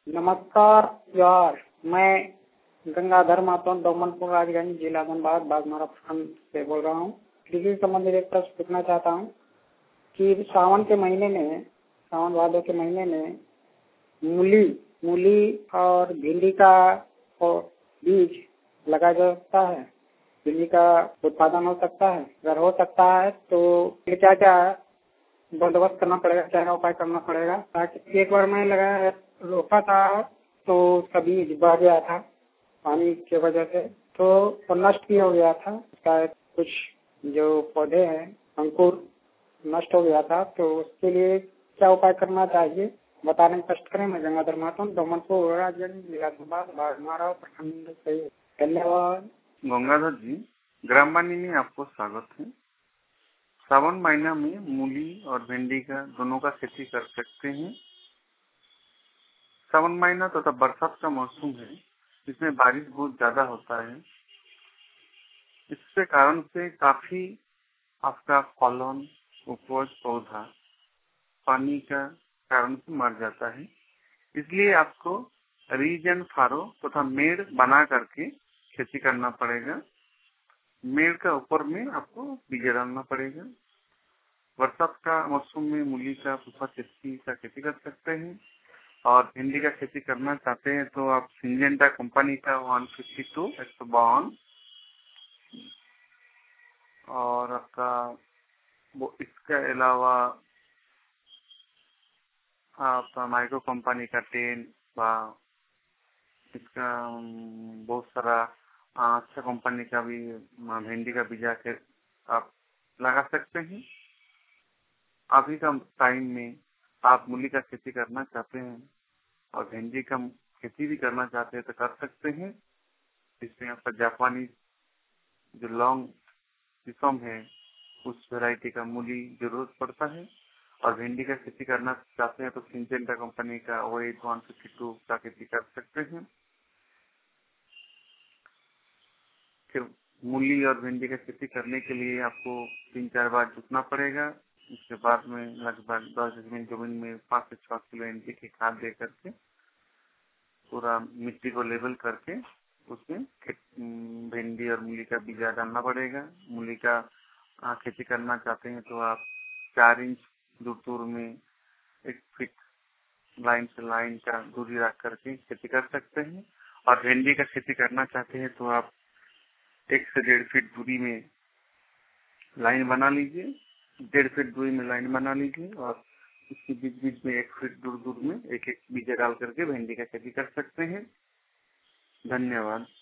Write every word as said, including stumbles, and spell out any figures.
नमस्कार यार, मैं गंगाधर मातोन डोमनपुर राजगंज जिला धनबाद बागमारा प्रखंड से बोल रहा हूँ। कृषि संबंधी एक प्रश्न पूछना चाहता हूँ कि सावन के महीने में सावन भादों के महीने में मूली मूली और भिंडी का और बीज लगा जा सकता है, भिंडी का उत्पादन हो सकता है। अगर हो सकता है तो क्या क्या बंदोबस्त करना पड़ेगा, क्या उपाय करना पड़ेगा? ताकि एक बार मैं लगा रोपा था तो उसका बीज बह गया था पानी की वजह से, तो नष्ट भी हो गया था। उसका कुछ जो पौधे हैं अंकुर नष्ट हो गया था, तो उसके लिए क्या उपाय करना चाहिए बताने में कष्ट करें। मैं गंगाधर मातोन डोमनपुर राजगंज जिला धनबाद बागमारा प्रखंड से। धन्यवाद। गंगाधर जी, ग्राम वाणी में आपको स्वागत है। सावन महीना में मूली और भिंडी का दोनों का खेती कर सकते हैं। सावन महीना तथा तो बरसात का मौसम है, इसमें बारिश बहुत ज्यादा होता है। इसके कारण से काफी आपका फलन उपज पौधा पानी का कारण से मर जाता है। इसलिए आपको रीजन फारो तथा मेड़ बना करके खेती करना पड़ेगा। मेड़ का ऊपर में आपको बीज डालना पड़ेगा। बरसात का मौसम में मूली का पुष्पा खेती का खेती कर सकते हैं और भिंडी का खेती करना चाहते हैं तो आप सिंजेंटा कंपनी का वन फिफ्टी टू एक सौ बावन और आपका वो इसके अलावा आपका माइक्रो कंपनी का टेन व इसका बहुत सारा अच्छा कंपनी का भी भिंडी का बीजा के आप लगा सकते हैं। अभी का टाइम में आप मूली का खेती करना चाहते हैं और भिंडी का खेती भी करना चाहते हैं तो कर सकते हैं। इसमें आपका जापानी जो लॉन्ग किस्म है उस वैरायटी का मूली जरूरत पड़ता है और भिंडी का खेती करना चाहते हैं तो सिंजेंटा कंपनी का O eight one fifty two का खेती कर सकते हैं। फिर मूली और भिंडी का खेती करने के लिए आपको तीन चार बार जुतना पड़ेगा। इसके बाद में लगभग दस जमीन जमीन में पाँच से छह किलो एनपी की खाद दे करके पूरा मिट्टी को लेवल करके उसमें भिंडी और मूली का बीजा डालना पड़ेगा। मूली का खेती करना चाहते हैं तो आप चार इंच दूर में एक फीट लाइन से लाइन का दूरी रख करके खेती कर सकते हैं और भिंडी का खेती करना चाहते हैं तो आप एक से डेढ़ फीट दूरी में लाइन बना लीजिए। डेढ़ फीट दूरी में लाइन बना लीजिए और इसके बीच बीच में एक फीट दूर दूर में एक एक बीजा डाल करके भिंडी का खेती कर सकते हैं। धन्यवाद।